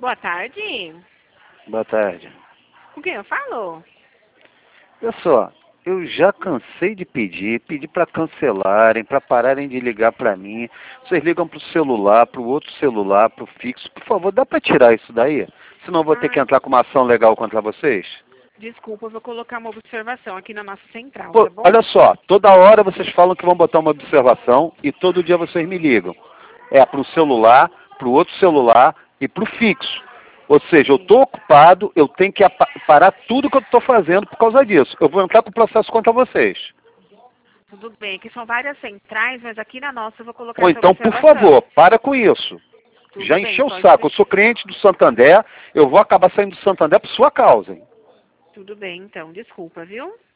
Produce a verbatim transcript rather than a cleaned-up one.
Boa tarde. Boa tarde. Com quem eu falo? Olha só, eu já cansei de pedir, pedir para cancelarem, para pararem de ligar para mim. Vocês ligam para o celular, para o outro celular, para o fixo. Por favor, dá para tirar isso daí? Senão eu vou ter que Ai, entrar com uma ação legal contra vocês. desculpa, eu vou colocar uma observação aqui na nossa central, Pô, tá bom? olha só, toda hora vocês falam que vão botar uma observação e todo dia vocês me ligam. É para o celular, para o outro celular e para o fixo. Ou seja, eu Sim. estou ocupado, eu tenho que apa- parar tudo que eu estou fazendo por causa disso. Eu vou entrar com o processo contra vocês. Tudo bem, aqui são várias centrais, mas aqui na nossa eu vou colocar Ou essa então, por observação. favor, para com isso. Tudo Já bem, encheu o pode saco. Eu ser. sou cliente do Santander, eu vou acabar saindo do Santander por sua causa. Hein? Tudo bem, então, desculpa, viu?